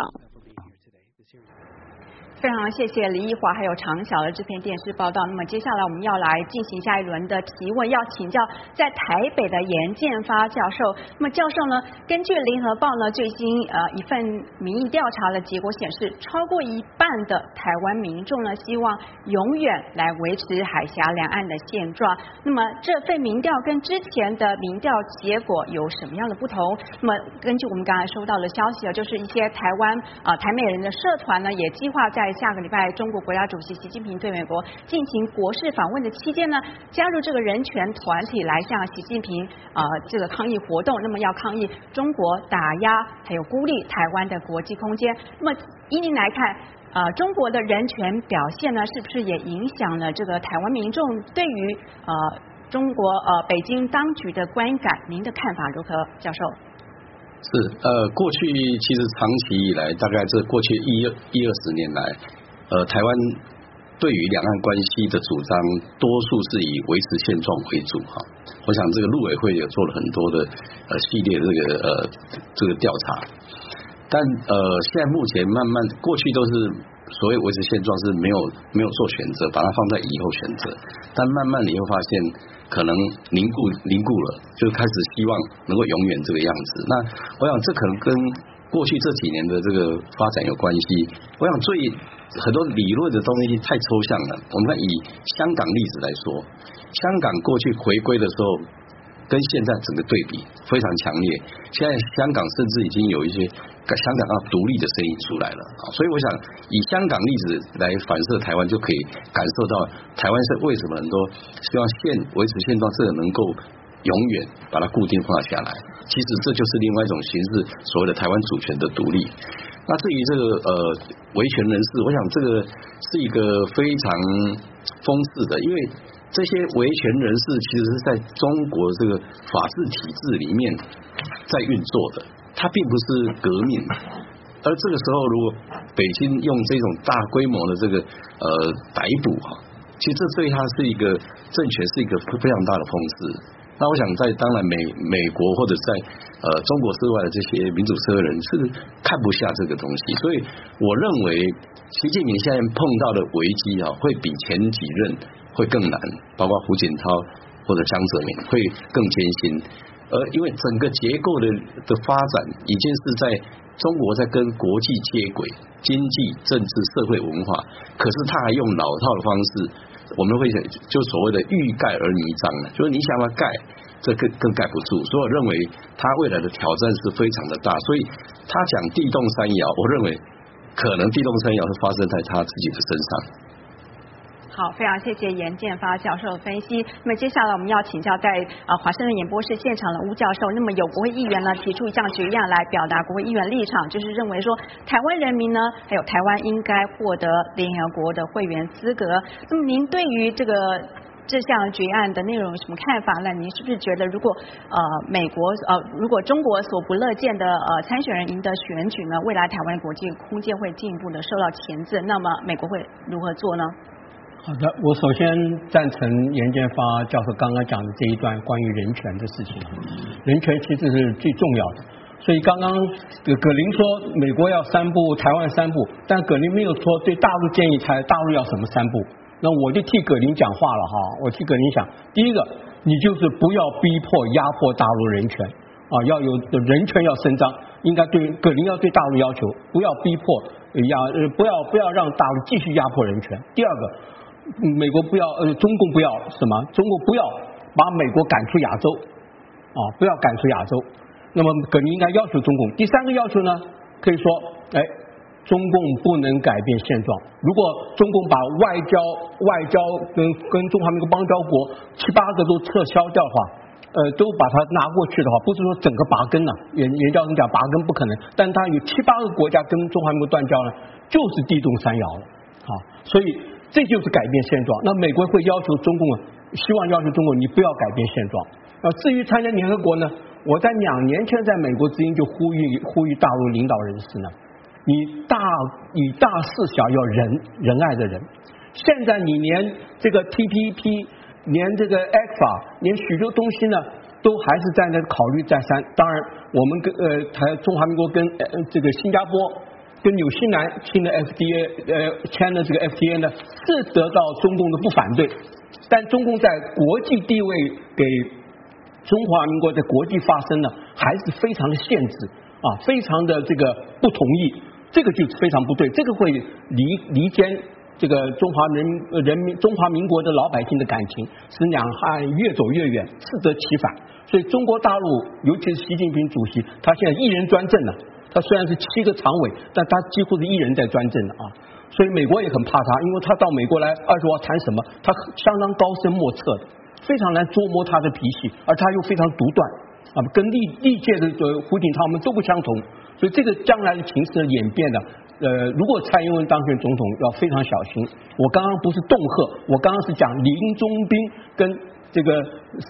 非常谢谢李义华还有常晓的这篇电视报道。那么接下来我们要来进行下一轮的提问，要请教在台北的严建发教授。那么教授呢，根据联合报呢最新一份民意调查的结果显示，超过一半的台湾民众呢希望永远来维持海峡两岸的现状。那么这份民调跟之前的民调结果有什么样的不同？那么根据我们刚才收到的消息就是一些台湾台美人的社团呢也计划在下个礼拜中国国家主席习近平对美国进行国事访问的期间呢，加入这个人权团体来向习近平这个抗议活动，那么要抗议中国打压还有孤立台湾的国际空间。那么依您来看，中国的人权表现呢，是不是也影响了这个台湾民众对于中国北京当局的观感？您的看法如何，教授？ 是过去其实长期以来，大概这过去10-20年来，台湾对于两岸关系的主张，多数是以维持现状为主哈。我想这个陆委会也做了很多的系列这个调查，但现在目前慢慢过去都是所谓维持现状是没有做选择，把它放在以后选择，但慢慢你会发现。可能凝固了，就开始希望能够永远这个样子。那我想这可能跟过去这几年的这个发展有关系。我想很多理论的东西太抽象了。我们看以香港例子来说，香港过去回归的时候，跟现在整个对比非常强烈。现在香港甚至已经有一些香港要独立的声音出来了所以我想以香港例子来反射台湾，就可以感受到台湾是为什么很多希望维持现状是能够永远把它固定化下来。其实这就是另外一种形式，所谓的台湾主权的独立。那至于这个维权人士，我想这个是一个非常讽刺的，因为这些维权人士其实是在中国这个法治体制里面在运作的，它并不是革命。而这个时候，如果北京用这种大规模的这个逮捕其实这对他是一个政权是一个非常大的讽刺。那我想当然美国或者在中国之外的这些民主社会人是看不下这个东西，所以我认为习近平现在碰到的危机会比前几任会更难，包括胡锦涛或者江泽民会更艰辛。 因为整个结构的发展已经是在中国在跟国际接轨，经济、政治、社会、文化，可是他还用老套的方式，我们会就所谓的欲盖而弥彰了，就是你想要盖，这更盖不住。所以我认为他未来的挑战是非常的大，所以他讲地动山摇，我认为可能地动山摇是发生在他自己的身上。 好，非常谢谢严建发教授的分析。那么接下来我们要请教在华盛顿演播室现场的巫教授。那么有国会议员呢提出一项决议案来表达国会议员立场，就是认为说台湾人民呢还有台湾应该获得联合国的会员资格。那么您对于这项决议案的内容有什么看法呢？您是不是觉得如果如果中国所不乐见的参选人赢得选举呢，未来台湾的国际空间会进一步的受到钳制？那么美国会如何做呢？ 好的，我首先赞成严建发教授刚刚讲的这一段关于人权的事情。人权其实是最重要的，所以刚刚葛林说美国要3步，台湾3步，但葛林没有说对大陆建议大陆要什么3步。那我就替葛林讲话了哈，我替葛林讲，第一个，你就是不要逼迫压迫大陆人权要有人权要伸张，应该对葛林要对大陆要求，不要逼迫不要让大陆继续压迫人权。第二个，美国不要中共不要什么？中国不要把美国赶出亚洲不要赶出亚洲。那么葛林应该要求中共。第三个要求呢，可以说中共不能改变现状。如果中共把外交跟中华民国邦交国7、8个都撤销掉的话，都把它拿过去的话，不是说整个拔根严教授讲拔根不可能，但它有7、8个国家跟中华民国断交呢，就是地动山摇了所以这就是改变现状。那美国会要求中共希望要求中国你不要改变现状。至于参加联合国呢，我在2年前在美国之音就呼吁大陆领导人士呢，你以大事小要仁爱的人。现在你连这个 TPP， 连这个 ECFA， 连许多东西呢，都还是在那考虑再三。当然，我们跟中华民国跟这个新加坡跟纽西兰签了 FDA， 签了这个 FTA 呢，是得到中共的不反对，但中共在国际地位给中华民国在国际发声呢，还是非常的限制非常的这个不同意，这个就是非常不对，这个会离间这个中华民国的老百姓的感情，使两岸越走越远，适得其反。所以中国大陆，尤其是习近平主席，他现在一人专政了。他虽然是7个常委，但他几乎是一人在专政的所以美国也很怕他，因为他到美国来20话谈什么，他相当高深莫测的，非常难捉摸他的脾气，而他又非常独断跟历届的胡锦涛们都不相同，所以这个将来的情势演变呢，如果蔡英文当选总统要非常小心。我刚刚不是恫吓，我刚刚是讲林宗斌跟这个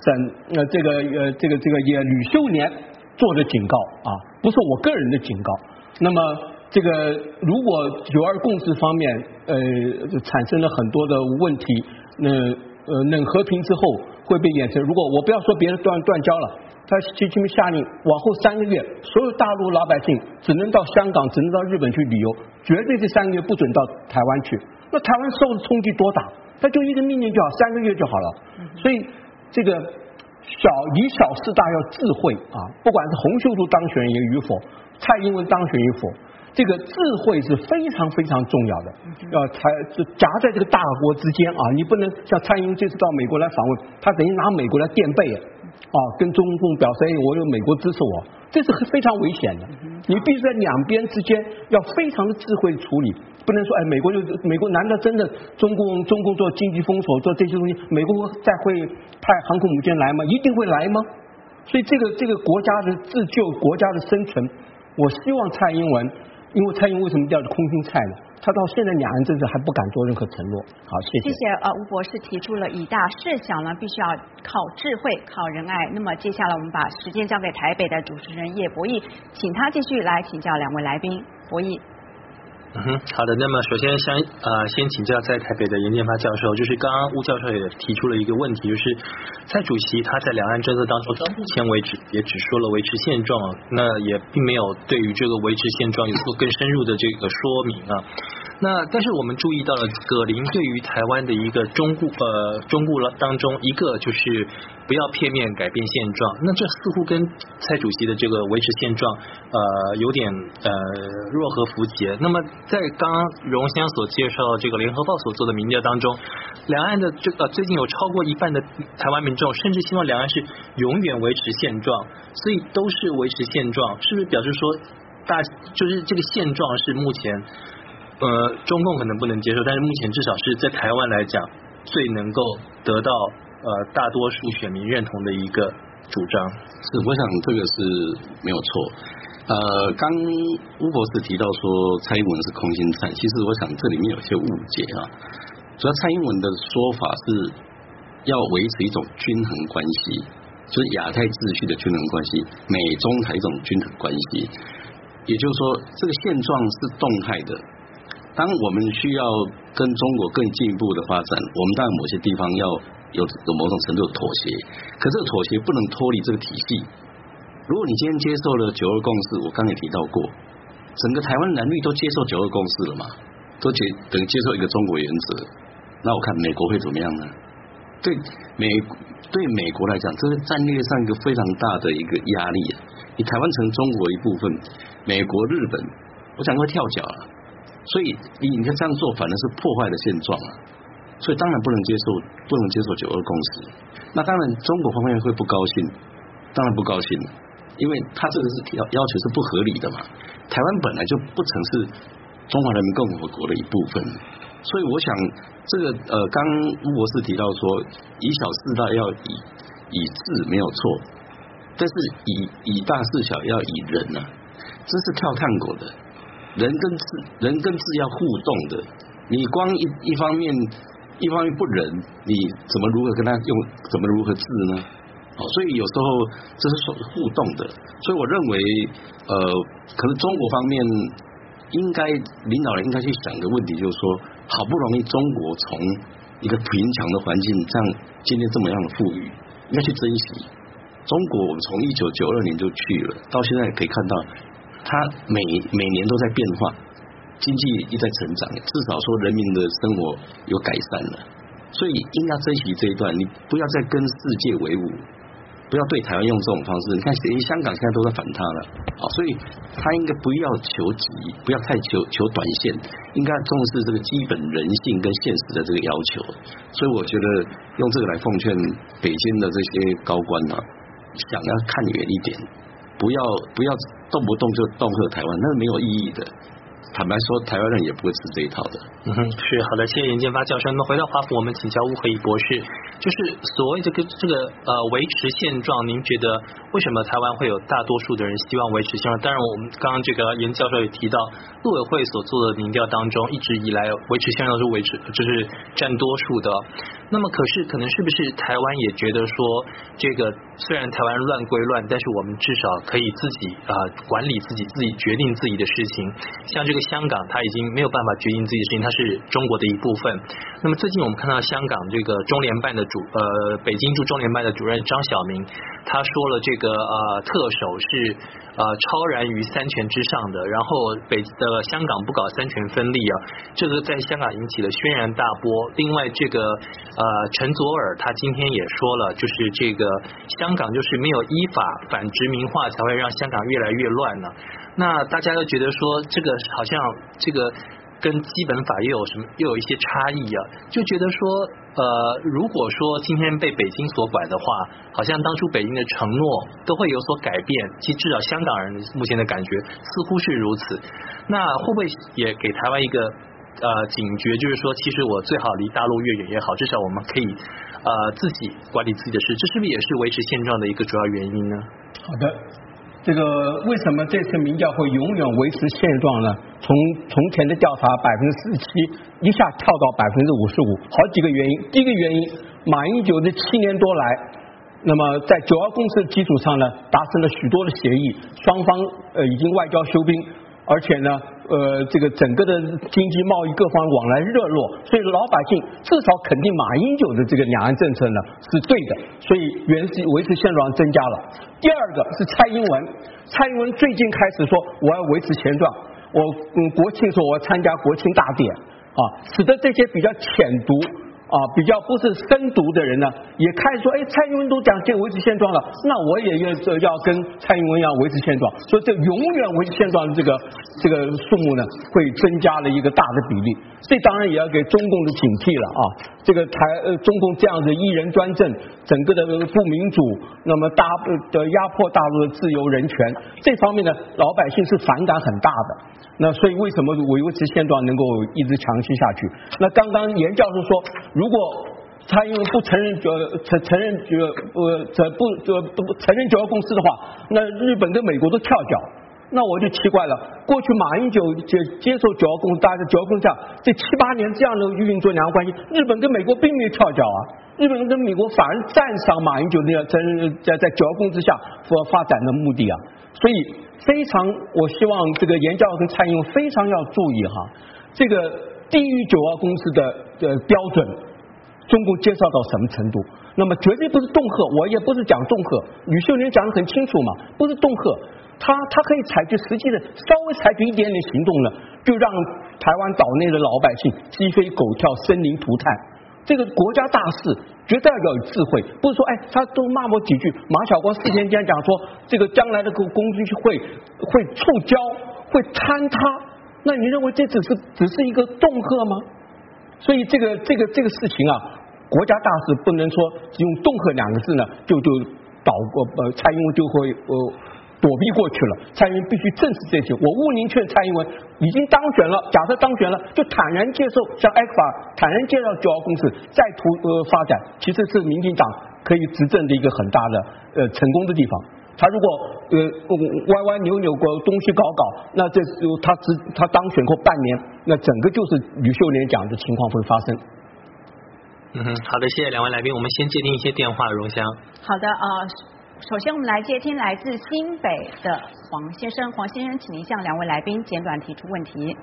也吕秀莲做的警告不是我个人的警告。那么这个如果9·2共识方面产生了很多的问题，冷和平之后会被演成，如果我不要说别的断交了，他习近平下令往后3个月，所有大陆老百姓只能到香港，只能到日本去旅游，绝对这3个月不准到台湾去。那台湾受的冲击多大？他就一个命令就好，3个月就好了。所以这个以小事大要智慧不管是洪秀柱当选与否，蔡英文当选与否，这个智慧是非常非常重要的，就夹在这个大国之间你不能像蔡英文这次到美国来访问，他等于拿美国来垫背跟中共表示我有美国支持我，这是非常危险的。你必须在两边之间要非常的智慧处理，不能说美国难道真的中共做经济封锁做这些东西，美国再会派航空母舰来吗？一定会来吗？所以这个国家的自救，国家的生存，我希望蔡英文，因为蔡英文为什么叫空心菜呢？他到现在两岸政治还不敢做任何承诺。好，谢谢。 谢谢吴博士提出了以大事小呢，必须要靠智慧，靠仁爱。那么接下来我们把时间交给台北的主持人叶博弈，请他继续来请教2位来宾。博弈。 好的。那么首先先请教在台北的严建发教授，就是刚刚吴教授也提出了一个问题，就是蔡主席他在两岸政策当中到目前为止也只说了维持现状那也并没有对于这个维持现状有做更深入的这个说明那但是我们注意到了葛林对于台湾的一个忠固当中，一个就是不要片面改变现状，那这似乎跟蔡主席的这个维持现状有点若合符节。那么在刚刚荣香所介绍这个联合报所做的民调当中，两岸的最近有超过一半的台湾民众甚至希望两岸是永远维持现状，所以都是维持现状，是不是表示说就是这个现状是目前中共可能不能接受，但是目前至少是在台湾来讲最能够得到大多数选民认同的一个主张。 是，我想这个是没有错。刚巫博士提到说蔡英文是空心菜，其实我想这里面有些误解啊。主要蔡英文的说法是要维持一种均衡关系，就是亚太秩序的均衡关系，美中台这种均衡关系。也就是说，这个现状是动态的。当我们需要跟中国更进一步的发展，我们当然某些地方要有某种程度的妥协，可这个妥协不能脱离这个体系。如果你今天接受了九二共识，我刚才也提到过，整个台湾蓝绿都接受九二共识了嘛，都等于接受一个中国原则，那我看美国会怎么样呢？对美国来讲，这是战略上一个非常大的一个压力啊！你台湾成中国一部分，美国、日本，我想会跳脚了。所以你看这样做反而是破坏了现状啊！所以当然不能接受九二共识。那当然中国方面会不高兴，当然不高兴，因为他这个是要求是不合理的嘛。台湾本来就不曾是中华人民共和国的一部分，所以我想这个刚巫博士提到说以小事大要以智没有错，但是以大事小要以人啊，这是跳探戈的。人跟智要互动的，你光一方面不仁，你怎么如何跟他用，怎么如何治呢？所以有时候这是互动的，所以我认为可能中国方面领导人应该去想的问题就是说，好不容易中国从一个贫穷的环境这样今天这么样的富裕，应该去珍惜。中国我们从1992年就去了，到现在可以看到。它每年都在变化，经济一在成长，至少说人民的生活有改善了，所以应该珍惜这一段。你不要再跟世界为伍，不要对台湾用这种方式。你看，香港现在都在反他了，所以他应该不要求急，不要太求短线，应该重视这个基本人性跟现实的这个要求。所以我觉得用这个来奉劝北京的这些高官啊，想要看远一点。不要动不动就恫吓台湾，那是没有意义的。坦白说，台湾人也不会吃这一套的。 是好的，谢谢严建发教授。那么回到华府，我们请教巫和仪博士，就是所谓这个维持现状，您觉得为什么台湾会有大多数的人希望维持现状？当然，我们刚刚这个严教授也提到，陆委会所做的民调当中，一直以来维持现状是就是占多数的。那么可能是不是台湾也觉得说，这个虽然台湾乱归乱，但是我们至少可以自己管理自己决定自己的事情。像这个香港，它已经没有办法决定自己的事情，它是中国的一部分。那么最近我们看到香港这个中联办的北京驻中联办的主任张晓明，他说了这个特首是超然于三权之上的，然后香港不搞三权分立啊，这个在香港引起了轩然大波。另外这个陈佐洱他今天也说了，就是这个香港就是没有依法反殖民化，才会让香港越来越乱呢。那大家都觉得说，这个好像这个跟基本法又有一些差异啊，就觉得说如果说今天被北京所管的话，好像当初北京的承诺都会有所改变，其实至少香港人目前的感觉似乎是如此。那会不会也给台湾一个警觉，就是说其实我最好离大陆越远越好，至少我们可以自己管理自己的事，这是不是也是维持现状的一个主要原因呢？ 好的，这个为什么这次民调会永远维持现状呢？从前的调查47%，一下跳到55%，好几个原因。第一个原因，马英九这7年多来，那么在9·2共识基础上呢，达成了许多的协议，双方已经外交休兵，而且呢这个整个的经济贸易各方往来热络，所以老百姓至少肯定马英九的这个两岸政策呢是对的，所以维持现状增加了。第二个是蔡英文最近开始说我要维持现状， 我国庆时候我参加国庆大典啊，使得这些比较浅读比较不是深读的人呢，也开始说，蔡英文都讲这维持现状了，那我也要跟蔡英文一样维持现状，所以这永远维持现状的这个数目呢，会增加了一个大的比例，这当然也要给中共的警惕了啊！这个中共这样的一人专政，整个的不民主，那么压迫大陆的自由人权，这方面呢，老百姓是反感很大的。那所以为什么维持现状能够一直长期下去？那刚刚严教授说，如果他因为不承认九二共识的话，那日本跟美国都跳脚。那我就奇怪了，过去马英九接受九二共识，大家九二共识下这7、8年这样的运作两岸关系，日本跟美国并没有跳脚啊，日本跟美国反而赞赏马英九在九二共识下发展的目的啊，所以非常我希望这个严教授跟蔡英文非常要注意哈，这个低于九二共识的标准，中共介绍到什么程度？那么绝对不是恫吓，我也不是讲恫吓，吕秀莲讲得很清楚嘛，不是恫吓。他可以采取实际的稍微采取一点点行动呢，就让台湾岛内的老百姓鸡飞狗跳、生灵涂炭。这个国家大事绝对要有智慧，不是说他都骂我几句。马晓光4天前讲说，这个将来的公军会触礁、会坍塌，那你认为这只是一个恫吓吗？所以这个事情啊，国家大事不能说用恫吓2个字呢，就蔡英文就会躲避过去了，蔡英文必须正视这些。我务宁劝蔡英文已经当选了，假设当选了，就坦然接受像埃克法坦然接受九二共识，再发展，其实是民进党可以执政的一个很大的成功的地方。他如果歪歪扭扭东西搞，那他当选后半年，那整个就是吕秀莲讲的情况会发生。 好的，谢谢2位来宾，我们先接听一些电话，荣香。 好的首先我们来接听来自新北的黄先生，黄先生，请您向2位来宾简短提出问题。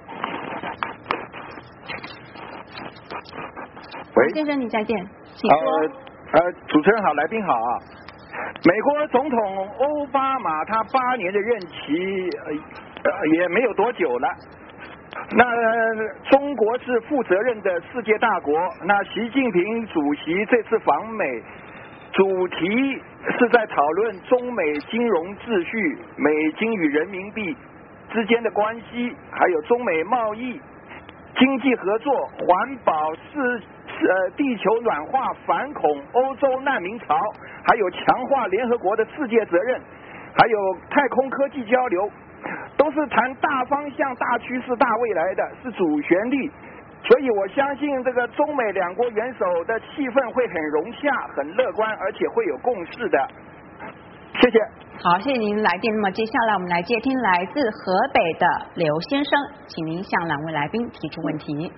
喂， 黄先生，您再见，请说。 主持人好，来宾好啊。美国总统奥巴马他8年的任期也没有多久了。那中国是负责任的世界大国，那习近平主席这次访美，主题是在讨论中美金融秩序、美金与人民币之间的关系，还有中美贸易、经济合作、环保、地球暖化、反恐、欧洲难民潮，还有强化联合国的世界责任，还有太空科技交流，都是谈大方向、大趋势、大未来的，是主旋律。所以我相信这个中美2国元首的气氛会很融洽、很乐观，而且会有共识的。谢谢。 好，谢谢您来电。那么接下来我们来接听来自河北的刘先生，请您向2位来宾提出问题。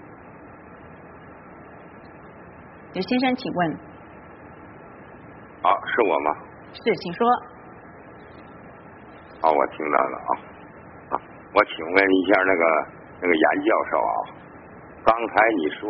刘先生，请问。 是我吗？ 是，请说。 好，我听到了啊。我请问一下那个严教授啊，刚才你说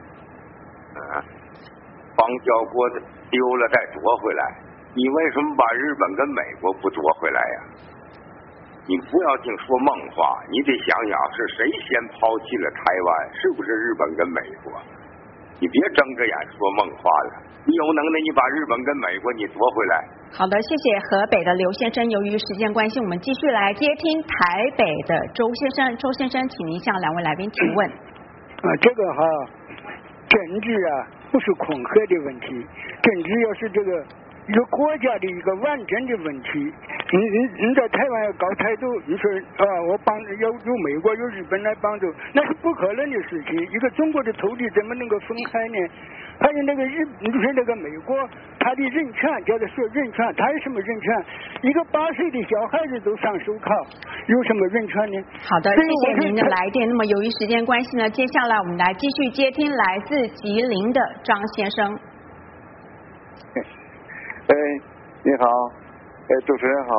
邦交国丢了再夺回来，你为什么把日本跟美国不夺回来呀？你不要净说梦话，你得想想是谁先抛弃了台湾，是不是日本跟美国？你别睁着眼说梦话了，你有能耐你把日本跟美国你夺回来。 好的，谢谢河北的刘先生。由于时间关系，我们继续来接听台北的周先生。周先生，请您向2位来宾提问。 这个政治不是恐吓的问题，政治要是这个一个国家的一个完整的问题。你在台湾要搞台独，你说我有美国有日本来帮助，那是不可能的事情。一个中国的土地怎么能够分开呢？还有你说那个美国，他的人权叫他说人权，他有什么人权？一个8岁的小孩子都上手铐，有什么人权呢？ 好的，谢谢您的来电。那么由于时间关系呢，接下来我们来继续接听来自吉林的张先生。 你好，主持人好，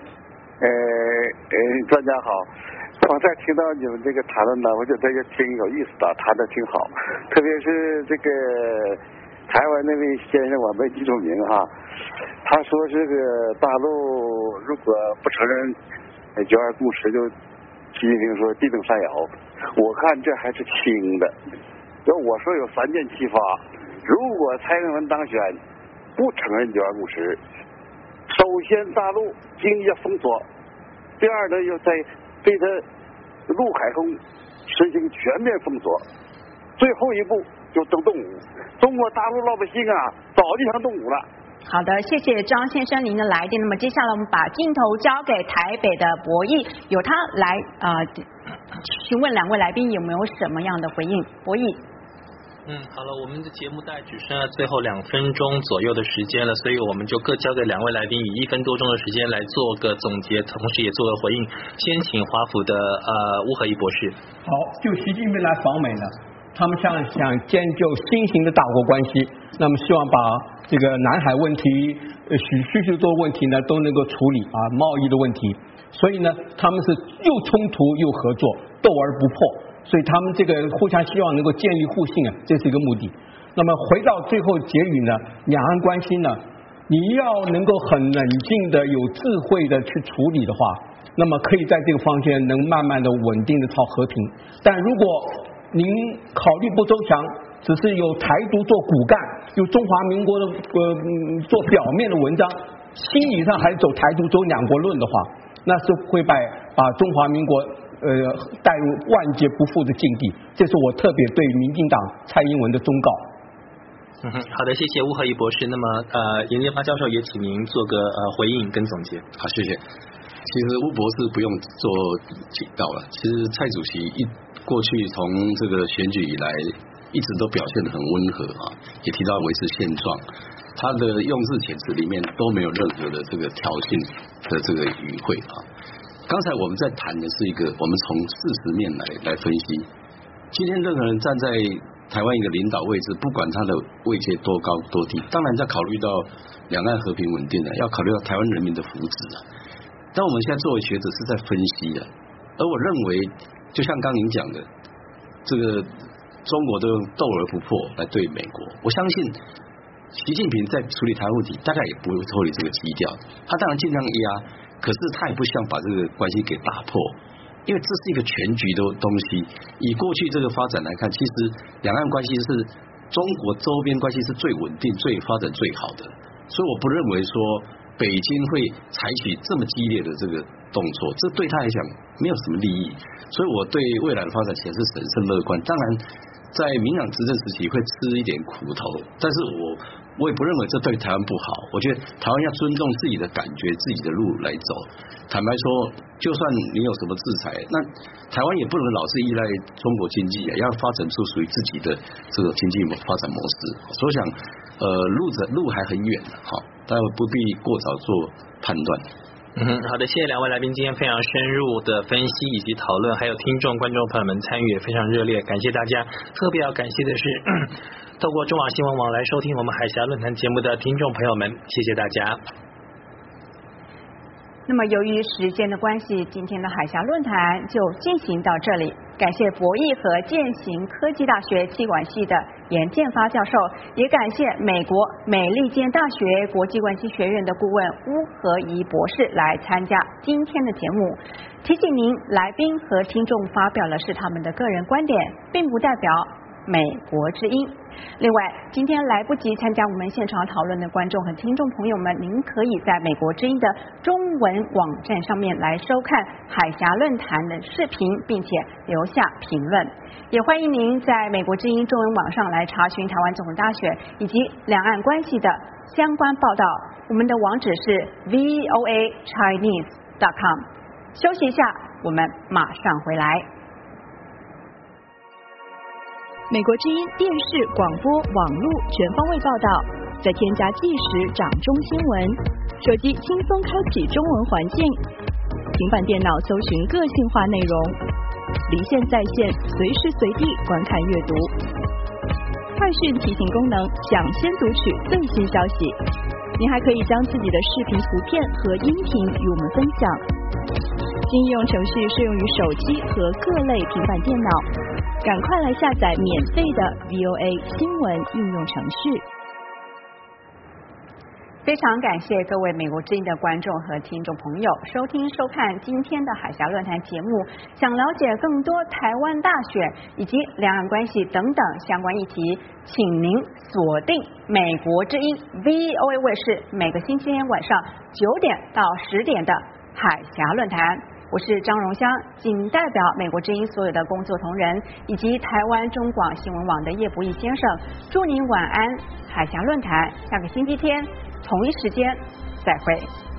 专家好。我在听到你们这个谈论呢，我觉得也挺有意思的，谈的挺好。特别是这个台湾那位先生，我没记住名他说这个大陆如果不承认9·2共识，就习近平说地动山摇，我看这还是轻的。要我说有3箭齐发，如果蔡英文当选，不承认9二共识，首先大陆经济封锁，第二呢又在对他陆海空实行全面封锁，最后一步就动武。中国大陆老百姓啊，早就想动武了。 好的，谢谢张先生您的来电。那么接下来我们把镜头交给台北的博弈，由他来询问2位来宾有没有什么样的回应。博弈。 好了，我们的节目大概只剩下最后2分钟左右的时间了，所以我们就各交给2位来宾，以1分多钟的时间来做个总结，同时也做个回应。先请华府的乌合一博士。 好，就习近平来访美呢，他们想建就新型的大国关系，那么希望把这个南海问题、许多问题呢都能够处理贸易的问题，所以呢，他们是又冲突又合作，斗而不破。所以他们这个互相希望能够建立互信这是一个目的。那么回到最后结语呢，两岸关系呢，你要能够很冷静的、有智慧的去处理的话，那么可以在这个方面能慢慢的稳定的朝和平。但如果您考虑不周详，只是有台独做骨干，有中华民国的做表面的文章，心理上还是走台独走2国论的话，那是会把中华民国带入万劫不复的境地，这是我特别对民进党蔡英文的忠告。 好的，谢谢乌合一博士。那么严建发教授也请您做个回应跟总结。 好，谢谢。其实乌博士不用做警告了，其实蔡主席过去从这个选举以来一直都表现得很温和也提到维持现状，他的用字遣词里面都没有任何的这个挑衅的这个语汇刚才我们在谈的是一个，我们从事实面来分析。今天任何人站在台湾一个领导位置，不管他的位阶多高多低，当然在考虑到两岸和平稳定要考虑到台湾人民的福祉但我们现在作为学者是在分析而我认为，就像刚您讲的，这个中国都用斗而不破来对美国，我相信习近平在处理台湾问题，大家也不会脱离这个基调。他当然尽量压，可是他也不想把这个关系给打破，因为这是一个全局的东西。以过去这个发展来看，其实两岸关系是中国周边关系是最稳定、最发展最好的，所以我不认为说北京会采取这么激烈的这个动作，这对他来讲没有什么利益。所以我对未来的发展其实是审慎乐观。当然，在民党执政时期会吃一点苦头，但是我也不认为这对台湾不好。我觉得台湾要尊重自己的感觉，自己的路来走。坦白说，就算你有什么制裁，那台湾也不能老是依赖中国经济要发展出属于自己的这个经济发展模式。所以想，路还很远大家不必过早做判断。 好的，谢谢两位来宾今天非常深入的分析以及讨论，还有听众观众朋友们参与也非常热烈，感谢大家。特别要感谢的是透过中网新闻网来收听我们海峡论坛节目的听众朋友们，谢谢大家。 那么由于时间的关系，今天的海峡论坛就进行到这里。感谢博弈和践行科技大学企管系的严建发教授，也感谢美国美利坚大学国际关系学院的顾问乌合一博士来参加今天的节目。提醒您，来宾和听众发表的是他们的个人观点，并不代表美国之音。另外，今天来不及参加我们现场讨论的观众和听众朋友们，您可以在美国之音的中文网站上面来收看海峡论坛的视频，并且留下评论。也欢迎您在美国之音中文网上来查询台湾总统大选以及两岸关系的相关报道。我们的网址是 voachinese.com。休息一下，我们马上回来。 美国之音电视、广播、网络全方位报道，再添加即时掌中新闻，手机轻松开启中文环境，平板电脑搜寻个性化内容，离线在线，随时随地观看阅读。快讯提醒功能，抢先读取最新消息。您还可以将自己的视频、图片和音频与我们分享。新应用程序适用于手机和各类平板电脑。赶快来下载免费的 VOA 新闻应用程序。 非常感谢各位美国之音的观众和听众朋友收听收看今天的海峡论坛节目。想了解更多台湾大选以及两岸关系等等相关议题，请您锁定美国之音 VOA 卫视每个星期天晚上9点到10点的海峡论坛。我是张荣香，仅代表美国之音所有的工作同仁以及台湾中广新闻网的叶博义先生，祝您晚安。海峡论坛下个星期天同一时间再会。